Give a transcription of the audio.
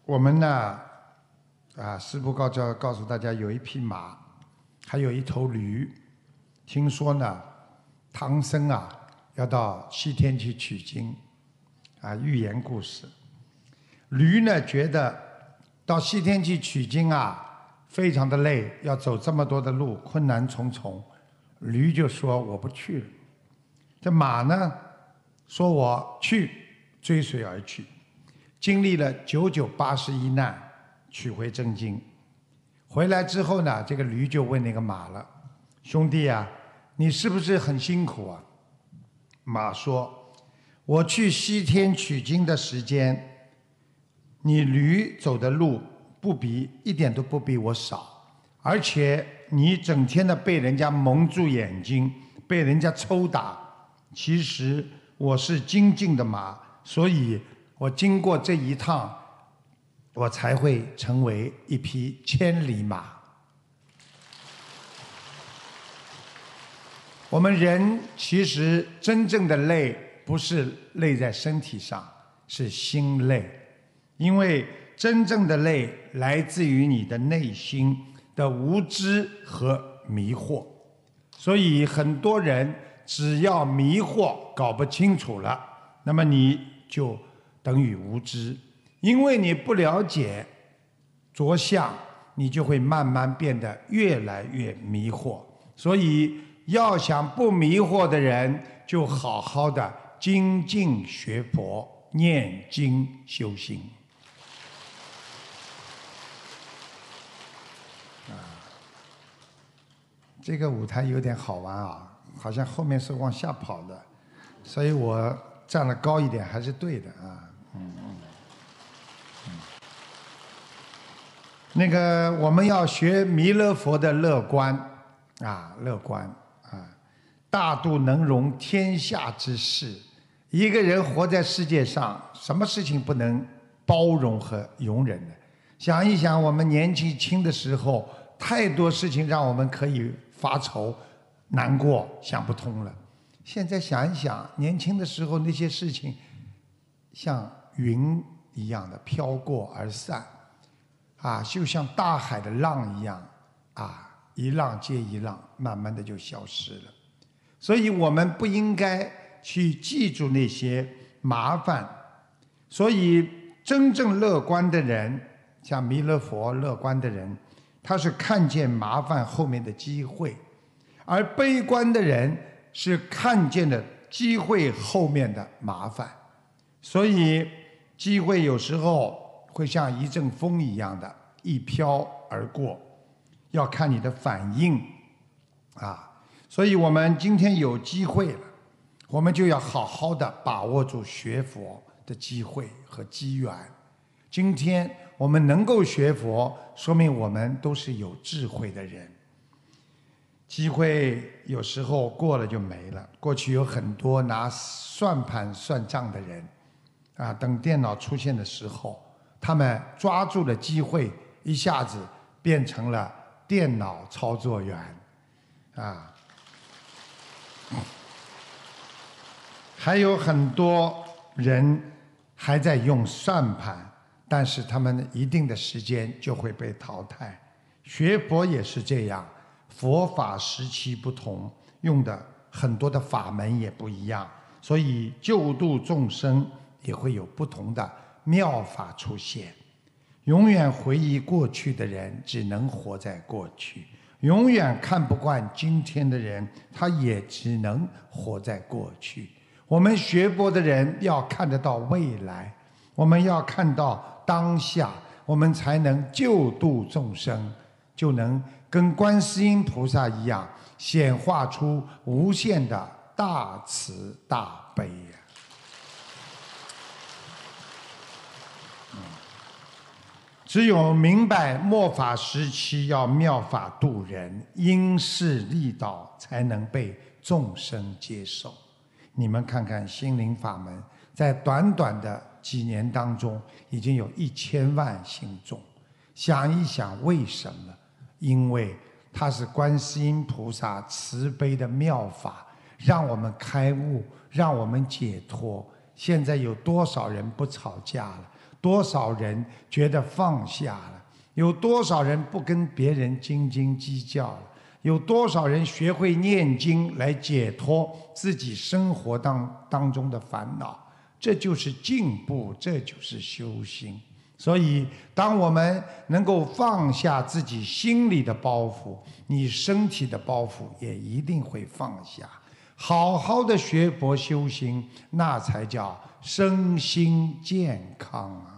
我们呢，师父告诉大家，有一匹马，还有一头驴。听说呢，唐僧要到西天去取经，寓言故事。驴呢觉得到西天去取经非常的累，要走这么多的路，困难重重。驴就说我不去了。这马呢说我去，追随而去。经历了981难，取回真经。回来之后呢，这个驴就问那个马了：“兄弟你是不是很辛苦啊？”马说：“我去西天取经的时间，你驴走的路一点都不比我少，而且你整天的被人家蒙住眼睛，被人家抽打。其实我是精进的马，所以我经过这一趟，我才会成为一匹千里马。”我们人其实真正的累，不是累在身体上，是心累。因为真正的累来自于你的内心的无知和迷惑。所以很多人只要迷惑搞不清楚了，那么你就等于无知。因为你不了解着相，你就会慢慢变得越来越迷惑。所以要想不迷惑的人，就好好的精进学佛，念经修心。这个舞台有点好玩好像后面是往下跑的，所以我站得高一点还是对的那个我们要学弥勒佛的乐观乐观大度能容天下之事。一个人活在世界上，什么事情不能包容和容忍呢？想一想，我们年纪轻的时候，太多事情让我们可以发愁、难过、想不通了。现在想一想，年轻的时候那些事情，像云一样的飘过而散，就像大海的浪一样，一浪接一浪，慢慢的就消失了。所以我们不应该去记住那些麻烦。所以真正乐观的人，像弥勒佛乐观的人，他是看见麻烦后面的机会，而悲观的人是看见了机会后面的麻烦。所以机会有时候会像一阵风一样的一飘而过，要看你的反应所以我们今天有机会了，我们就要好好的把握住学佛的机会和机缘。今天我们能够学佛，说明我们都是有智慧的人。机会有时候过了就没了。过去有很多拿算盘算账的人等电脑出现的时候，他们抓住了机会，一下子变成了电脑操作员还有很多人还在用算盘，但是他们一定的时间就会被淘汰。学佛也是这样，佛法时期不同，用的很多的法门也不一样，所以救度众生也会有不同的妙法出现。永远回忆过去的人，只能活在过去；永远看不惯今天的人，他也只能活在过去。我们学佛的人要看得到未来，我们要看到当下，我们才能救度众生，就能跟观世音菩萨一样，显化出无限的大慈大悲只有明白末法时期要妙法度人，因势利导，才能被众生接受。你们看看心灵法门，在短短的几年当中，已经有1000万信众。想一想，为什么？因为它是观世音菩萨慈悲的妙法，让我们开悟，让我们解脱。现在有多少人不吵架了？ 多少人觉得放下了？有多少人不跟别人斤斤计较了？有多少人学会念经来解脱自己生活当中的烦恼？这就是进步，这就是修心。所以，当我们能够放下自己心里的包袱，你身体的包袱也一定会放下。好好的学佛修心，那才叫身心健康啊！